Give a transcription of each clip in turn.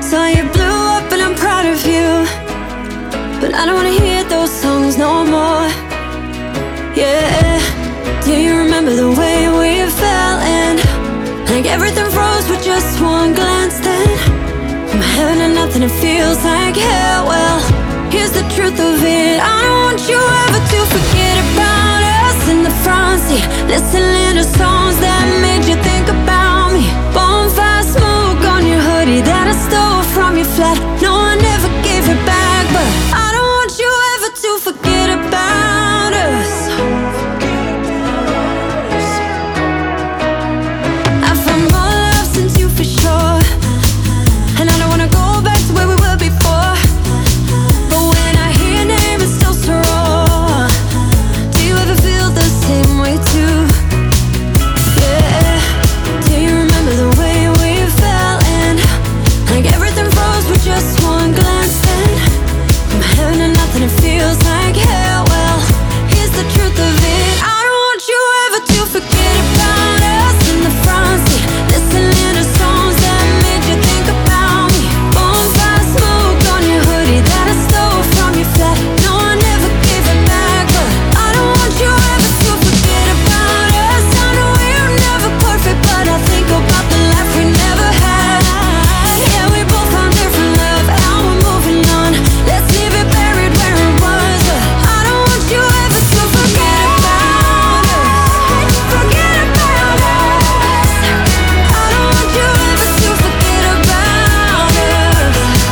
Saw you blew up and I'm proud of you, but I don't wanna hear those songs no more. Yeah, do you remember the way we fell in? Like everything froze with just one glance then. From heaven to nothing, it feels like hell. Well, here's the truth of it. I don't want you ever to forget about us in the front seat, listening to songs that made you think about me. Bonfire smoke on your hoodie that I stole from your flat. No, I never gave it back, but I don't want you ever to forget about us. I found more love since you for sure, and I don't wanna go back to where we were before. But when I hear your name, it's still so raw. Do you ever feel the same way too? Yeah, do you remember the way we fell in? Like everything froze with just one glance then. From heaven to nothing, it feels like hell. Well, here's the truth of it. I don't want you ever to forget about us in the front seat, listening to songs that made you think about me. Bonfire smoke on your hoodie that I stole from your flat. No, I never gave it back, but I don't want you ever to forget about us. I know we're never perfect, but I think about the life we never had. Yeah, we both found different love, now we're moving on. Let's leave it buried where it was, but I don't want you ever to forget about us. Forget about us. I don't want you ever to forget about us.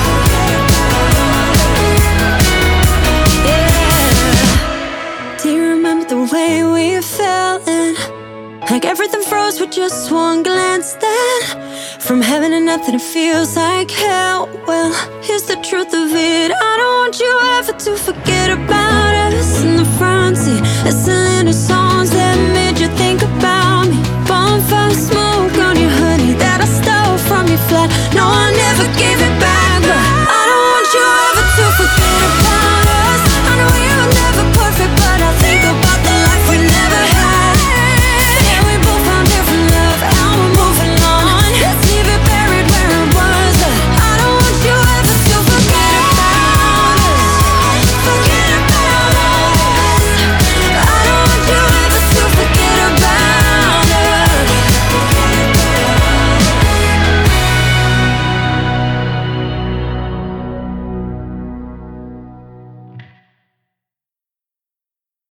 Yeah. Do you remember the way we fell in? Like everything froze with just one glance then. From heaven to nothing, it feels like hell. Well, here's the truth of it. I don't want you ever to forget about us in the front seat, listening to songs that made you think about me. Bonfire smoke on your hoodie that I stole from your flat. No, I never gave it